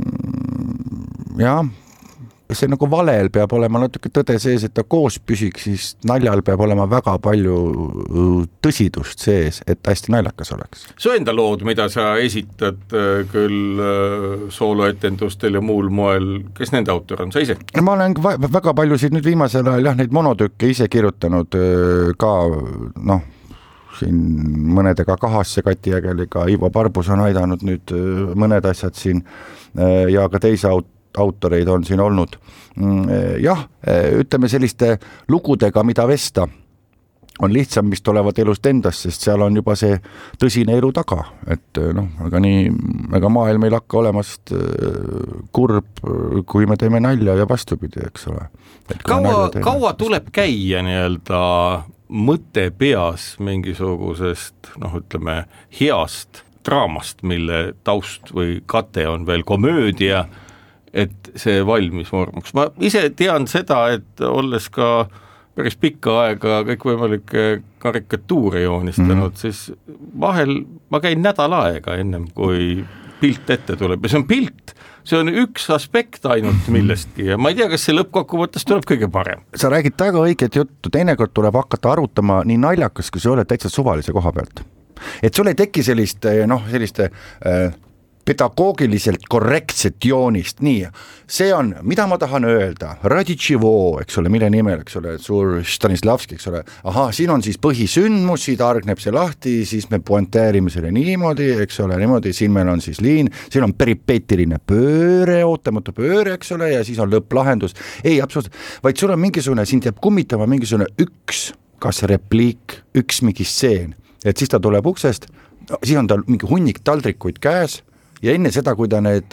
jah, see nagu valel peab olema natuke tõde sees, et ta koos püsiks, siis naljal peab olema väga palju tõsidust sees, et hästi naljakas oleks. Su enda lood, mida sa esitad küll sooloetendustel ja muul moel, kes nende autor on, sa ise? Ma olen väga paljusid nüüd viimasel ajal jah, neid monotükke ise kirjutanud ka, noh, siin mõnedega kahasse Kati Jägeliga, Ivo Parbus on aidanud nüüd mõned asjad siin ja ka teise aut- autoreid on siin olnud. Jah, ütleme selliste lugudega, mida vesta, on lihtsam, mis tulevad elust endast, sest seal on juba see tõsine elu taga, et noh, aga nii, ega maailm ei lakka olemast kurb, kui me teeme nalja ja vastupidi, eks ole. Kaua, kaua tuleb käia nii-öelda mõte peas mingisugusest, noh ütleme, heast draamast, mille taust või kate on veel komöödia, et see valmis vormuks. Ma ise tean seda, et olles ka päris pikka aega kõikvõimalikke karikatuure joonistanud, mm. siis vahel ma käin nädal aega ennem, kui pilt ette tuleb. Ja see on pilt, see on üks aspekt ainult millestki ja ma ei tea, kas see lõppkokkuvõttes tuleb kõige parem. Sa räägid väga õiget juttu, teinekord tuleb hakata arutama nii naljakas, kui see ole täitsa suvalise koha pealt. Et sul ei teki sellist, noh, selliste äh, pedagoogiliselt korrektset joonist, nii, see on, mida ma tahan öelda, Raditšivo, eks ole, mille nimel, eks ole, suur Stanislavski, eks ole, aha, siin on siis põhisündmus, siit argneb see lahti, siis me pointeerime selle niimoodi, eks ole, niimoodi, siin meil on siis liin, siin on peripeetiline pööre, ootamatu pööre, eks ole, ja siis on lõpplahendus, ei, absoluutselt, vaid sul on mingisugune, sind jääb kummitama mingisugune üks, kas repliik, üks mingi stseen, et siis ta tuleb uksest, siis on tal mingi hunnik taldrikuid käes, ja enne seda, kui ta need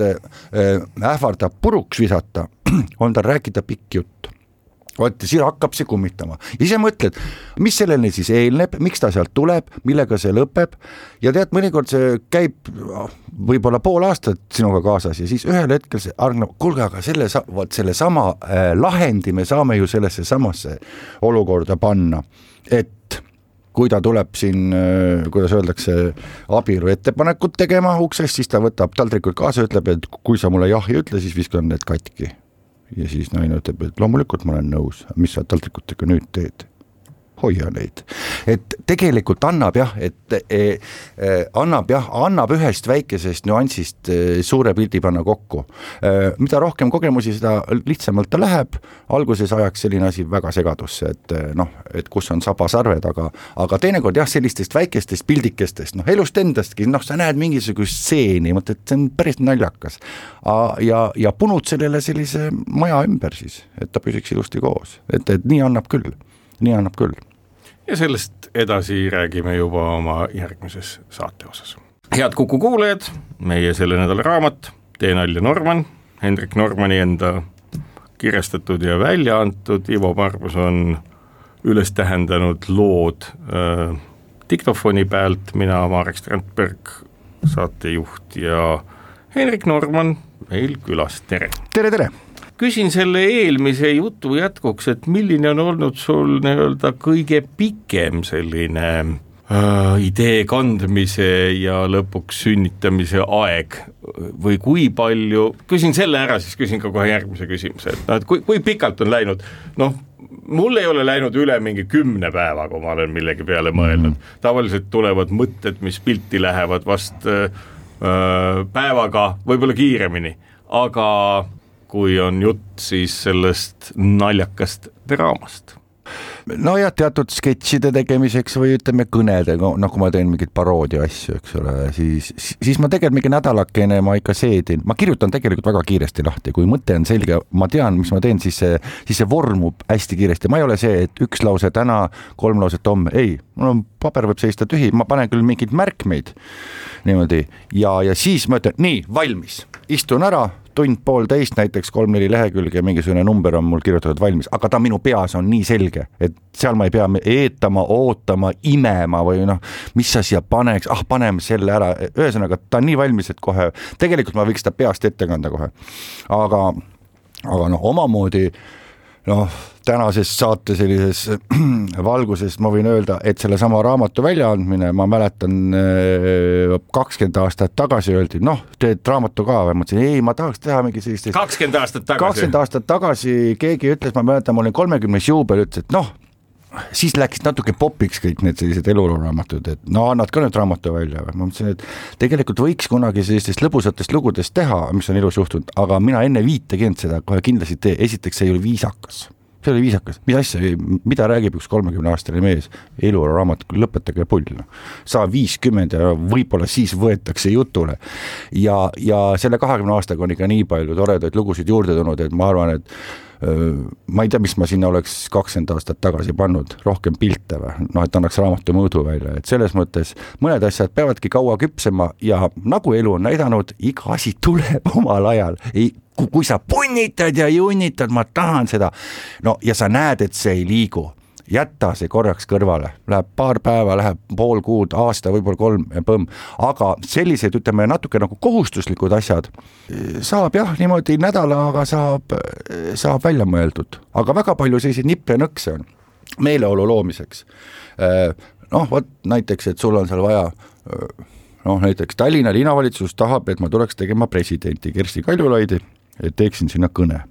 ähvardab puruks visata, on tal rääkida pikk jutt. Oot, siis hakkab see kummitama. Ja siis mõtled, mis sellele siis eelneb, miks ta sealt tuleb, millega see lõpeb. Ja tead, mõnikord see käib võib-olla pool aastat sinuga kaasas ja siis ühel hetkel see argnab, kuulge, aga selle, selle sama lahendi me saame ju sellesse samasse olukorda panna, et kui ta tuleb siin, kuidas öeldakse, abielu ettepanekut tegema uksest, siis ta võtab taldrikult kaasa ja ütleb, et kui sa mulle jah ei ütle, siis viskan need katki. Ja siis naine ütleb, et loomulikult ma olen nõus, mis sa taldrikutega nüüd teed? Hoia neid. Et tegelikult annab jah, et eh, annab jah, annab ühest väikesest nüansist eh, suure pildi panna kokku. Eh, mida rohkem kogemusi, seda lihtsamalt ta läheb. Alguses ajaks selline asi väga segadusse, et noh, et kus on sabasarved, aga, aga teinekord jah, sellistest väikestest pildikestest, noh, elust endastki, noh, sa näed mingisugust stseeni, mõtled, et see on päris naljakas. Ja, ja punud sellele sellise maja ümber siis, et ta püsiks ilusti koos. Et, et nii annab küll, nii annab küll. Ja sellest edasi räägime juba oma järgmises saate osas. Head Kuku kuulajad, meie selle nädala raamat Tee nalja Norman, Hendrik Normani enda kirjastatud ja välja antud, Ivo Parbus on üles tähendanud lood äh, diktofoni pealt, mina Marek Strandberg, saatejuht ja Hendrik Norman meil külas, tere! Tere, tere! Küsin selle eelmise jutu jätkuks, et milline on olnud sul nii-öelda kõige pikem selline äh, idee kandmise ja lõpuks sünnitamise aeg või kui palju, küsin selle ära, siis küsin ka kohe järgmise küsimuse, et, no, et kui, kui pikalt on läinud, noh, mul ei ole läinud üle mingi kümne päeva, kui ma olen millegi peale mõelnud, tavaliselt tulevad mõtted, mis pilti lähevad vast äh, päevaga, võib-olla kiiremini, aga kui on jutt siis sellest naljakast draamast. No ja teatud sketšide tegemiseks või ütleme kõnede, nagu ma teen mingid paroodia asju, eks ole, siis, siis ma tegelikult mingi nädalakene ma ikka seedin, ma kirjutan tegelikult väga kiiresti lahti, kui mõte on selge, ma tean, mis ma teen, siis see, siis see vormub hästi kiiresti, ma ei ole see, et üks lause täna, kolm lauset homme, ei, mul on paber võib seista tühi, ma panen küll mingid märkmeid niimoodi ja, ja siis ma ütlen, nii, valmis, istun ära, tund pool teist, näiteks kolm-neli lehekülge ja mingisugune number on mul kirjutatud valmis, aga ta minu peas on nii selge, et seal ma ei pea eetama, ootama, imema või noh, mis sa siia paneks, ah, paneme selle ära, ühesõnaga ta on nii valmis, et kohe, tegelikult ma võiks ta peast ette kanda kohe, aga, aga noh, omamoodi noh, tänases saate sellises valguses ma võin öelda, et selle sama raamatu väljaandmine, ma mäletan kakskümmend aastat tagasi öeldi, noh, teed raamatu ka või mõtlesin, ei, ma tahaks teha mingi sellist kakskümmend aastat tagasi kakskümmend aastat tagasi keegi ütles, ma mäletan, ma olin kolmekümnes juubel, ütles, et noh, siis läksid natuke popiks kõik need sellised eluraamatud, et no annad ka nüüd raamatu välja. Ma mõtlesin, et tegelikult võiks kunagi sellistest lõbusatest lugudest teha, mis on elus juhtunud, aga mina enne viitekümmet seda kohe kindlasti tee. Esiteks see ei ole viisakas. See oli viisakas. Mida asja, mida räägib üks kolmekümne aastane mees? Eluraamat, lõpetage pull. Saa viiskümmend ja võib-olla siis võetakse jutule. Ja, ja selle kahekümne aastaga on ikka nii palju toredaid lugusid juurde tulnud, et ma arvan, et ma ei tea, mis ma sinna oleks kakskümmend aastat tagasi pannud, rohkem pilte või, noh, et annaks raamatu mõõdu välja, et selles mõttes mõned asjad peavadki kaua küpsema ja nagu elu on näidanud, iga asi tuleb omal ajal, ei, kui sa punnitad ja junnitad, ma tahan seda, no ja sa näed, et see ei liigu, jätta see korraks kõrvale, läheb paar päeva, läheb pool kuud, aasta, võib-olla kolm põmm, aga sellised, ütleme, natuke nagu kohustuslikud asjad saab jah, niimoodi nädalaga saab, saab välja mõeldud, aga väga palju selliseid nippe nõkse on meeleolu loomiseks. Noh, võt näiteks, et sul on seal vaja, noh, näiteks Tallinna linnavalitsus tahab, et ma tuleks tegema presidenti Kersti Kaljulaidi, et teeksin sinna kõne.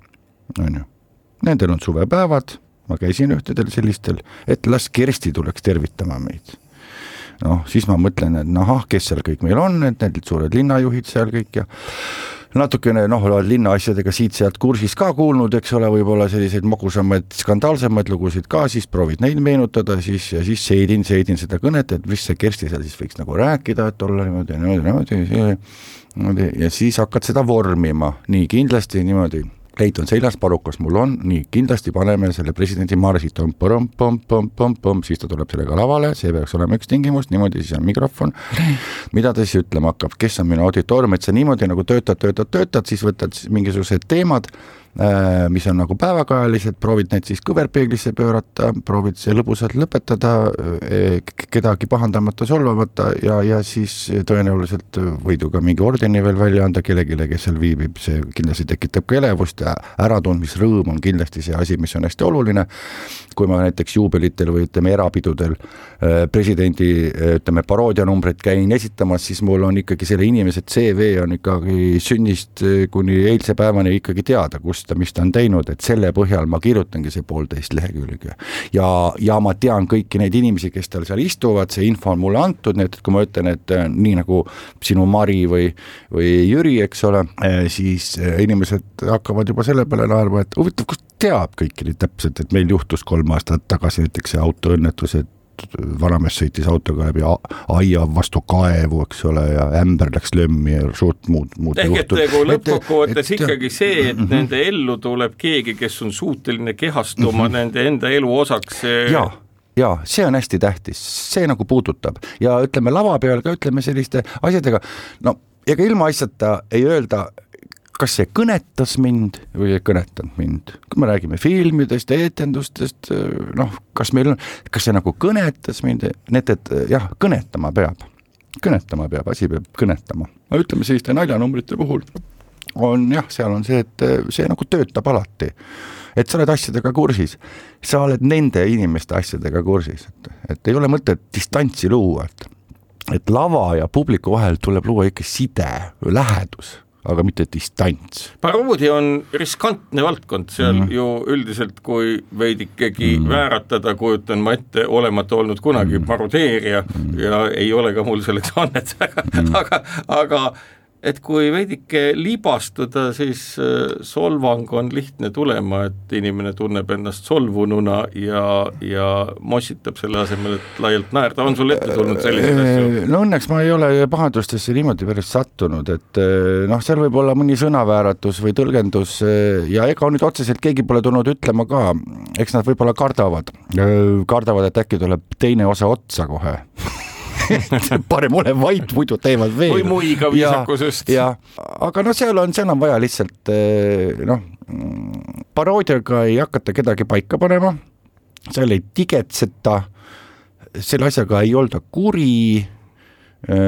Nendel on suvepäevad, ma käisin ühtedel sellistel, et las Kersti tuleks tervitama meid. Noh, siis ma mõtlen, et noh, kes seal kõik meil on, et need suured linnajuhid seal kõik ja natukene, noh, oled linna asjadega siit sealt kursis ka kuulnud, eks ole, võib-olla selliseid mogusamaid, skandaalsemaid lugusid ka, siis proovid neid meenutada, siis, ja siis seedin, seedin seda kõnet, et mis see Kersti seal siis võiks nagu rääkida, et olla niimoodi, niimoodi, niimoodi, ja siis hakkad seda vormima, nii kindlasti niimoodi. Leit on seljas, parukas mul on, nii kindlasti paneme selle presidendi Marsit, pom, pom, pom, pom, pom, pom, siis ta tuleb sellega lavale, see peaks olema üks tingimus, niimoodi siis on mikrofon, mida ta siis ütlema hakkab, kes on minu auditoorium, et sa niimoodi nagu töötad, töötad, töötad, siis võtad mingisugused teemad, mis on nagu päevakajalised, proovid neid siis kõverpeeglisse pöörata, proovid see lõbusalt lõpetada, kedagi pahandamata solvamata ja, ja siis tõenäoliselt võidu ka mingi ordeni veel välja anda kellegile, kes seal viibib, see kindlasti tekitab ka elevust ja äratundmisrõõm on kindlasti see asi, mis on hästi oluline. Kui ma näiteks juubelitel või ütleme erapidudel presidendi ütleme paroodianumbrit käin esitamas, siis mul on ikkagi selle inimese C V on ikkagi sünnist kuni eilse päevani ikkagi teada, kus ta, mis ta on teinud, et selle põhjal ma kirjutangi see poolteist lehekülge. Ja, ja ma tean kõiki neid inimesi, kes tal seal istuvad, see info on mulle antud, nii et kui ma ütlen, et nii nagu sinu Mari või, või Jüri, eks ole, siis inimesed hakkavad juba selle peale naerma, et huvitav, kus teab kõiki nii täpselt, et meil juhtus kolm aastat tagasi näiteks see autoõnnetus, et vanamees sõitis autoga läbi aia vastu kaevu, eks ole, ja ämber läks lömmi ja suurt muud, muud ehk juhtud. Et kui lõppkokkuvõttes ikkagi see, et mm -hmm. nende ellu tuleb keegi, kes on suuteline kehastuma mm -hmm. nende enda elu osaks. Jaa. Ja see on hästi tähtis, see nagu puudutab ja ütleme lava peal ka ütleme selliste asjadega, no ega ilma asjata ei öelda, kas see kõnetas mind või ei kõnetanud mind. Kui me räägime filmidest, etendustest, noh, kas meil on, kas see nagu kõnetas mind, need, et jah, kõnetama peab. Kõnetama peab, asi peab kõnetama. Ma ütleme selliste naljanumbrite puhul on jah, seal on see, et see nagu töötab alati. Et sa oled asjadega kursis, sa oled nende inimeste asjadega kursis, et, et ei ole mõtet distantsi luua, et, et lava ja publiku vahel tuleb luua ikka side, lähedus, aga mitte distants. Paroodia on riskantne valdkond, seal mm. ju üldiselt, kui veidikegi mm. vääratada, kujutan ma ette, olemata olnud kunagi mm. parodeeria mm. ja ei ole ka mul selleks annet, mm. aga, aga et kui veidike libastuda, siis solvang on lihtne tulema, et inimene tunneb ennast solvununa ja, ja mossitab selle asemel, et laialt naerda. On sul ette tulnud sellised asju? No õnneks ma ei ole pahandustesse niimoodi päris sattunud, et noh, seal võib olla mõni sõnavääratus või tõlgendus ja ega nüüd otseselt keegi pole tulnud ütlema ka, eks nad võib-olla kardavad, kardavad, et äkki tuleb teine osa otsa kohe. Parem ole vait, muidu teevad veel. Või muiga viisakusest. Ja, ja, aga no seal on, seal on vaja lihtsalt, noh, paroodiaga ei hakata kedagi paika panema, seal ei tigetseta, selle asjaga ei olda kuri,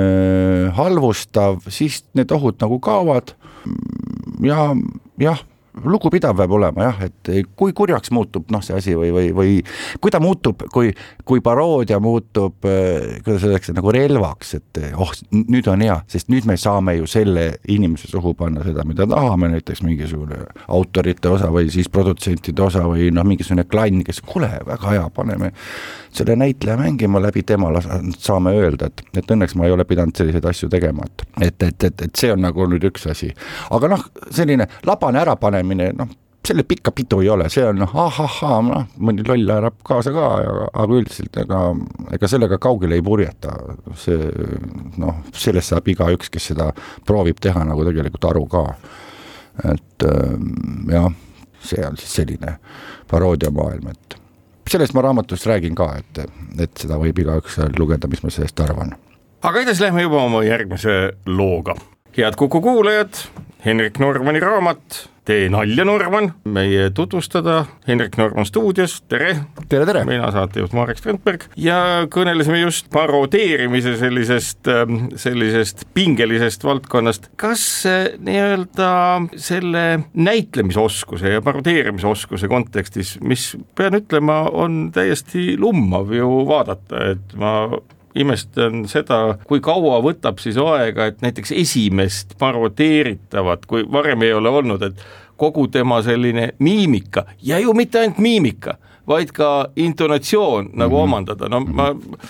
halvustav, siis need ohud nagu kaovad ja jah, lugupidav peab olema jah, et kui kurjaks muutub noh, see asi või, või, või kui ta muutub, kui, kui paroodia muutub, kuidas öeldakse, nagu relvaks, et oh, nüüd on hea, sest nüüd me saame ju selle inimese suhu panna seda, mida tahame, näiteks mingisugune autorite osa või siis produtsentide osa või noh, mingisugune klann, kes kuule, väga hea, paneme selle näitleja mängima läbi tema, saame öelda, et, et õnneks ma ei ole pidanud selliseid asju tegema, et, et, et, et, et see on nagu nüüd üks asi. Aga noh, selline labane ärapanemine, noh, selle pikka pidu ei ole, see on noh, ahahaa, noh, mõni loll äärab kaasa ka, aga üldiselt ega, ega sellega kaugele ei purjeta. See, noh, sellest saab iga üks, kes seda proovib teha nagu tegelikult aru ka. Et jah, see on siis selline paroodiamaailm, et sellest ma raamatust räägin ka, et, et seda võib iga üks lugeda, mis ma sellest arvan. Aga edasi lähme juba oma järgmise looga. Head Kuku kuulajad, Henrik Normani raamat Tee nalja, Norman, meie tutvustada Henrik Norman stuudios, tere! Tere, tere! Mina saatejuht Marek Strandberg ja kõnelesime just parodeerimise sellisest, sellisest pingelisest valdkonnast. Kas nii-öelda selle näitlemisoskuse ja parodeerimisoskuse kontekstis, mis pean ütlema, on täiesti lummav ju vaadata, et ma imestan seda, kui kaua võtab siis aega, et näiteks esimest parodeeritavat, kui varem ei ole olnud, et kogu tema selline miimika ja ju mitte ainult miimika, vaid ka intonatsioon nagu mm-hmm. omandada. No ma,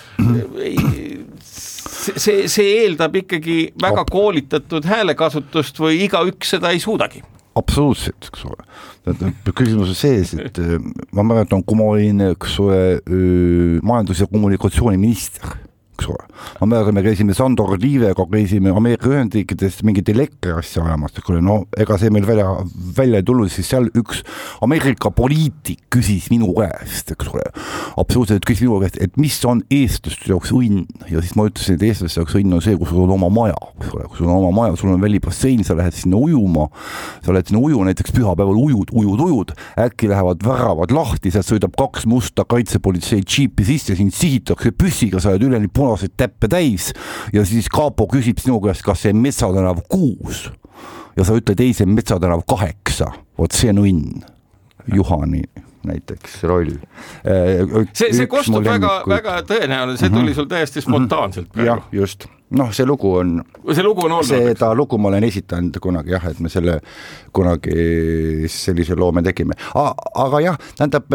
see, see eeldab ikkagi väga koolitatud häälekasutust või igaüks seda ei suudagi. Absoluutselt, eks ole. Küsimus on sees, et ma mäletan, kui ma olin eks ole, majandus- ja kommunikatsiooniminister, eks ole. Ma mäletan, me käisime Sandor Liivega, käisime Ameerika Ühendriikides mingit elektriasja ajamast, eks ole. No ega see meil välja, välja ei tulnud, siis seal üks Ameerika poliitik küsis minu käest, eks ole. Absoluutselt küsis minu käest, et mis on eestlaste jaoks õnn. Ja siis ma ütlesin, et eestlaste jaoks õnn on see, kus sul on oma maja, eks ole. Kui sul on oma maja, sul on välibassein, sa lähed sinna ujuma, sa lähed sinna uju, näiteks pühapäeval ujud, ujud, ujud, äkki lähevad väravad lahti, sealt sõidab kaks musta kaitsepolitsei džiipi sisse, sind sihitakse püssiga, sa oled üleni punaseid täppe täis ja siis Kaapo küsib sinu käest, kas see Metsatänav kuus ja sa ütled ei, see Metsatänav kaheksa, vot see on õnn. Juhani näiteks roll. See, see kostub väga, väga tõenäoline, see tuli sul täiesti spontaanselt praegu. Jah, just. Noh, see lugu on, see lugu on olnud. Seda lugu ma olen esitanud kunagi jah, et me selle kunagi sellise loo me tegime. Aga jah, tähendab,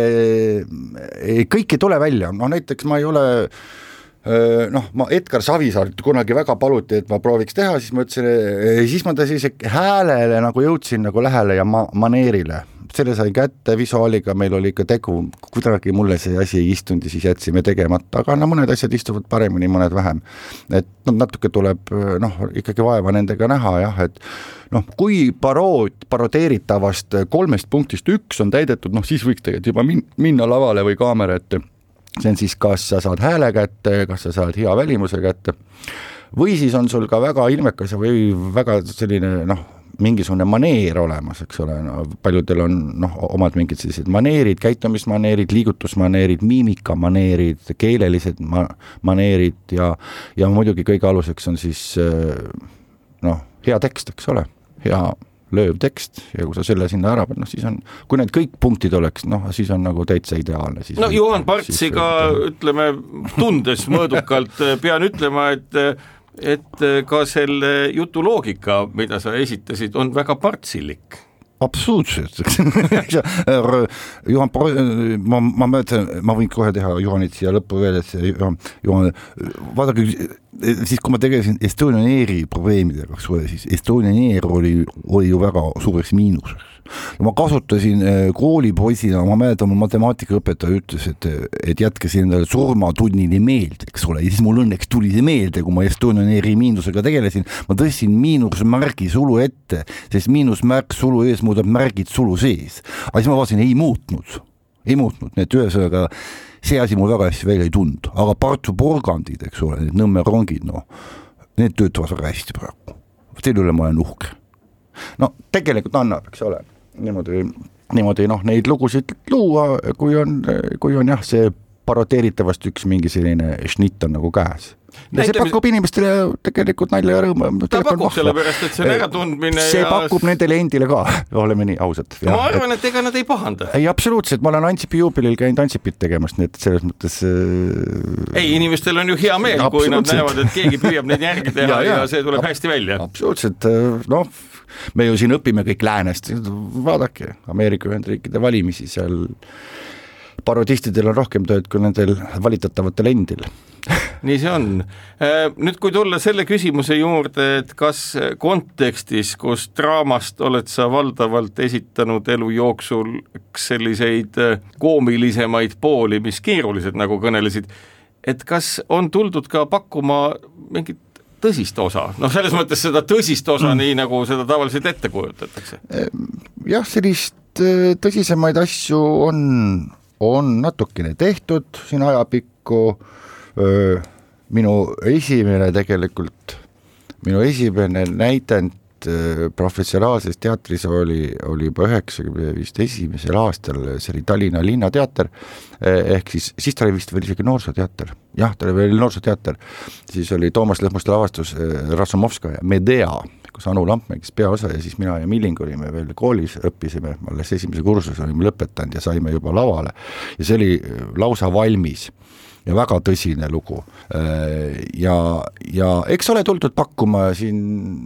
kõik ei tule välja. No näiteks ma ei ole noh, ma Edgar Savisaart kunagi väga paluti, et ma prooviks teha, siis ma ütlesin, siis ma ta siis häälele nagu jõudsin nagu lähele ja ma maneerile. Selle sain kätte visuaaliga, meil oli ikka tegu, kuidagi mulle see asi ei istunud ja siis jätsime tegemata, aga no mõned asjad istuvad paremini, mõned vähem. Et no, natuke tuleb noh, ikkagi vaeva nendega näha jah, et noh, kui parood, parodeeritavast kolmest punktist üks on täidetud, noh siis võiks tegelikult juba minna lavale või kaamera ette. See on siis, kas sa saad hääle kätte, kas sa saad hea välimuse kätte või siis on sul ka väga ilmekas või väga selline noh, mingisugune maneer olemas, eks ole, no, paljudel on noh, omad mingid sellised maneerid, käitumismaneerid, liigutusmaneerid, miimikamaneerid, keelelised ma- maneerid ja, ja muidugi kõige aluseks on siis noh, hea tekst, eks ole, hea lööv tekst ja kui sa selle sinna ära pead, noh siis on, kui need kõik punktid oleks, noh siis on nagu täitsa ideaalne. Siis no Juhan Partsiga ütleme tundes mõõdukalt pean ütlema, et et ka selle jutu loogika, mida sa esitasid, on väga partsilik. Absoluutselt. Juhan, ma, ma mõtlen, ma võin kohe teha Juhanit siia lõppu veel, et see Juhan, vaadake, siis kui ma tegelesin Estonian Airi probleemidega, siis Estonian Air oli, oli ju väga suureks miinuseks. Ja ma kasutasin koolipoisina, ma mäletan, mul matemaatikaõpetaja ütles, et, et jätke siin surmatunnini meelde, eks ole, ja siis mul õnneks tuli see meelde, kui ma Estonian Airi miinusega tegelesin, ma tõstsin miinusmärgi sulu ette, sest miinusmärk sulu ees muudab märgid sulu sees. Aga siis ma vaatasin, ei muutnud, ei muutnud, need ühesõnaga, see asi mul väga hästi välja ei tund, aga Partsu porgandid, eks ole, need Nõmme rongid, no, need töötavad väga hästi praegu. Selle üle ma olen uhke. No tegelikult annab, eks ole. Niimoodi, niimoodi noh, neid lugusid luua, kui on, kui on jah, see paroteeritavast üks mingi selline šnitt on nagu käes. Ja see Näitame... pakub inimestele tegelikult nalja ja rõõmu. Ta pakub selle pärast, et see on äratundmine. See ja... pakub nendele endile ka, oleme nii ausad. Ja, ma arvan, et ega nad ei pahanda. Ei, absoluutselt, ma olen Antsipi juubelil käinud Antsipit tegemast, nii et selles mõttes... Ei, inimestel on ju hea meel, kui nad näevad, et keegi püüab neid järgi teha ja, ja, ja see tuleb hästi välja. Absoluutselt, noh, me ju siin õpime kõik läänest, vaadake Ameerika Ühendriikide valimisi, seal parodistidel on rohkem tööd kui nendel valitatavatel endil. Nii see on. Nüüd kui tulla selle küsimuse juurde, et kas kontekstis, kus draamast oled sa valdavalt esitanud elu jooksul selliseid koomilisemaid pooli, mis keerulised nagu kõnelesid, et kas on tuldud ka pakkuma mingit tõsist osa, noh selles mõttes seda tõsist osa mm. nii nagu seda tavaliselt ette kujutatakse? Jah, sellist tõsisemaid asju on on natukene tehtud siin ajapikku. Öö, minu esimene tegelikult, minu esimene näidend professionaalses teatris oli, oli juba üheksakümne vist esimesel aastal, see oli Tallinna linnateater, ehk siis, siis ta oli vist veel isegi noorsooteater, jah, ta oli veel noorsooteater, siis oli Toomas Lõhmuste lavastus Razumovskaja, Medea, kus Anu Lamp mängis peaosa ja siis mina ja Milling olime veel koolis, õppisime, alles esimese kursuse olime lõpetanud ja saime juba lavale ja see oli lausa valmis ja väga tõsine lugu ja, ja eks ole tuldud pakkuma siin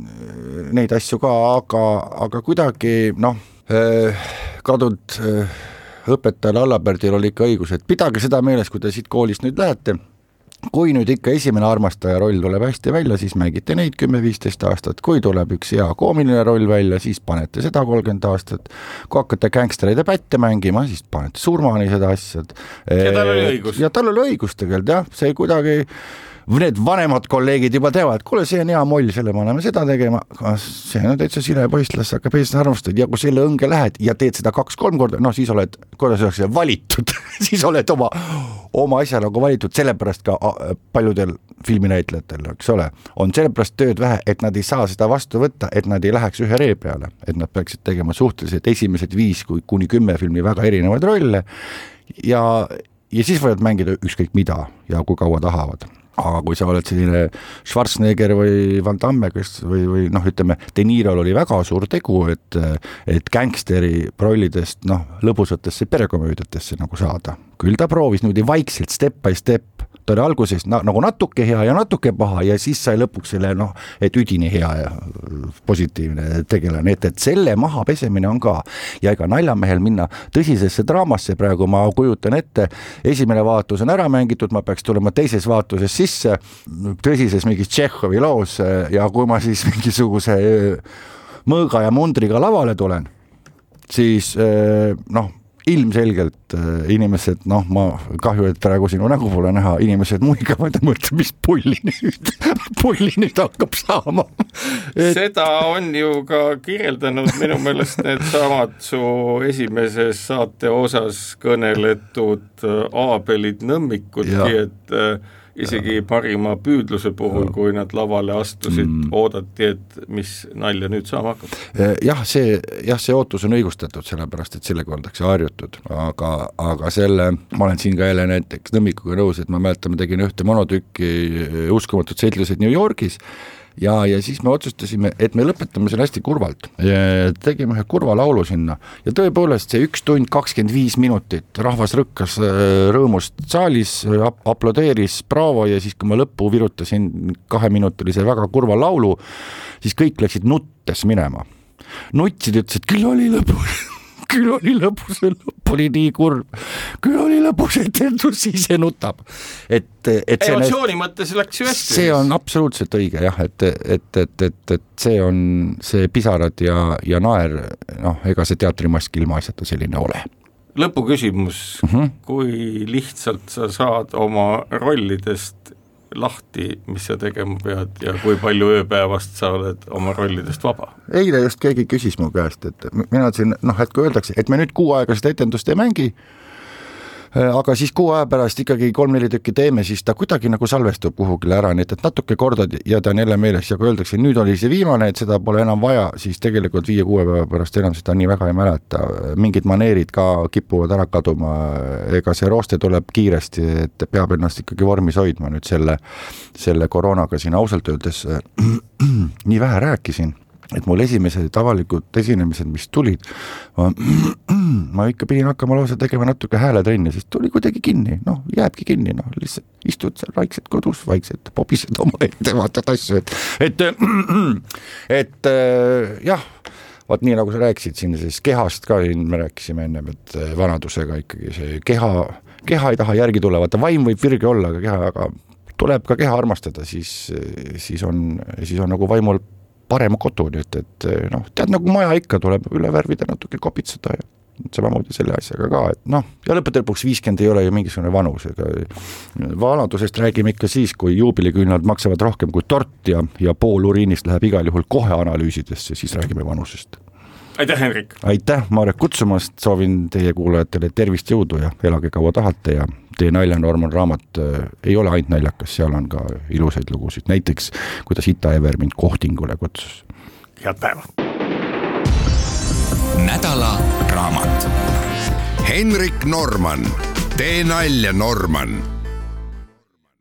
neid asju ka, aga, aga kuidagi noh, kadunud õpetajal Allaperdil oli ikka õigus, et pidage seda meeles, kui te siit koolist nüüd lähete. Kui nüüd ikka esimene armastaja roll tuleb hästi välja, siis mängite neid kümme viisteist aastat. Kui tuleb üks hea koomiline roll välja, siis panete seda kolmkümmend aastat. Kui hakkate gangsteride pätte mängima, siis panete surmani seda asjad. Ja tal oli õigus. Ja tal oli õigus tegelikult, jah. See kuidagi... Need vanemad kolleegid juba teavad, kuule, see on hea moll, selle me oleme seda tegema, see on täitsa sile poistlas, hakkab eest armastad ja kui selle õnge lähed ja teed seda kaks-kolm korda, no siis oled, kuidas oleks valitud, siis oled oma, oma asja nagu valitud, sellepärast ka paljudel filminäitlejatel, eks ole, on sellepärast tööd vähe, et nad ei saa seda vastu võtta, et nad ei läheks ühe ree peale, et nad peaksid tegema suhteliselt esimesed viis kuni kümme filmi väga erinevaid rolle ja, ja siis võivad mängida ükskõik mida ja kui kaua tahavad. Aga kui sa oled selline Schwarzenegger või Van Damme või, või noh, ütleme, De Nirol oli väga suur tegu, et, et gangsteri rollidest noh, lõbusatesse perekomöödiatesse nagu saada. Küll ta proovis nüüd vaikselt step by step, ta oli alguses na, nagu natuke hea ja natuke paha ja siis sai lõpuks selle, noh, et üdini hea ja positiivne tegelane, et, et selle maha pesemine on ka. Ja ega naljamehel minna tõsisesse draamasse praegu, ma kujutan ette, esimene vaatus on ära mängitud, ma peaks tulema teises vaatuses sisse, tõsises mingis Tšehhovi loos ja kui ma siis mingisuguse mõõga ja mundriga lavale tulen, siis noh, ilmselgelt inimesed, noh, ma kahju, et praegu sinu nägu pole näha, inimesed muigavad ja mõtleb, mis pulli nüüd, pulli nüüd hakkab saama. Et... Seda on ju ka kirjeldanud minu meelest need samad su esimeses saate osas kõneletud Aabelid nõmmikud, et isegi parima püüdluse puhul, kui nad lavale astusid, mm. oodati, et mis nalja nüüd saama hakkab. Jah, see, jah, see ootus on õigustatud, sellepärast, et sellega oldakse harjutud, aga, aga selle, ma olen siin ka jälle näiteks nõmmikuga nõus, et ma mäletan, ma tegin ühte monotükki Uskumatud seitlused New Yorgis ja, ja siis me otsustasime, et me lõpetame selle hästi kurvalt. Tegime ühe kurva laulu sinna ja tõepoolest see üks tund kakskümmend viis minutit, rahvas rõkkas rõõmust saalis, aplodeeris braavo ja siis kui ma lõppu virutasin kaheminutilise väga kurva laulu, siis kõik läksid nuttes minema. Nutsid ütlesid, küll oli lõpus. Küll oli lõpus, lõpp oli nii kurb. Küll oli lõpus, et endus siis ja nutab. Et, et emotsiooni mõttes läks ju hästi. See on absoluutselt õige, jah, et, et, et, et, et see on see pisarad ja, ja naer, noh, ega see teatrimask ilma asjata selline ole. Lõpu küsimus, mm-hmm. kui lihtsalt sa saad oma rollidest lahti, mis sa tegema pead ja kui palju ööpäevast sa oled oma rollidest vaba? Eile just keegi küsis mu käest, et mina ütlesin, noh, et kui öeldakse, et me nüüd kuu aega seda etendust ei mängi, aga siis kuu aja pärast ikkagi kolm-neli tükki teeme, siis ta kuidagi nagu salvestub kuhugile ära, nii et, et natuke kordad ja ta on jälle meeles ja kui öeldakse, nüüd oli see viimane, et seda pole enam vaja, siis tegelikult viie-kuue päeva pärast enam seda nii väga ei mäleta. Mingid maneerid ka kipuvad ära kaduma, ega see rooste tuleb kiiresti, et peab ennast ikkagi vormis hoidma nüüd selle, selle koroonaga siin ausalt öeldes nii vähe rääkisin, et mul esimesed avalikud esinemised, mis tulid, ma, ma ikka pidin hakkama lausa tegema natuke hääletrenni, sest tuli kuidagi kinni, noh, jääbki kinni, noh, lihtsalt istud seal vaikselt kodus, vaikselt pobised oma ette, vaatad asju, et, et, et jah, vaat nii nagu sa rääkisid siin, siis kehast ka me rääkisime ennem, et vanadusega ikkagi see keha, keha ei taha järgi tulla, vaata vaim võib virge olla, aga keha, aga tuleb ka keha armastada, siis, siis on, siis on nagu vaimul parem kodu, nii et, et noh, tead nagu maja ikka tuleb üle värvida, natuke kopitseda ja samamoodi selle asjaga ka, et noh, ja lõpeta lõpuks viiskümmend ei ole ju mingisugune vanus, ega vanadusest räägime ikka siis, kui juubeliküünlad maksavad rohkem kui tort ja, ja pool uriinist läheb igal juhul kohe analüüsidesse, siis räägime vanusest. Aitäh, Henrik! Aitäh, Marek, kutsumast, soovin teie kuulajatele tervist, jõudu ja elage kaua tahate ja Tee naljanorm on raamat äh, ei ole ainult naljakas, seal on ka ilusaid lugusid, näiteks kuidas Ita Ever mind kohtingule kutsus. Head päeva! Nädala raamat. Henrik Norman, Tee nalja Norman.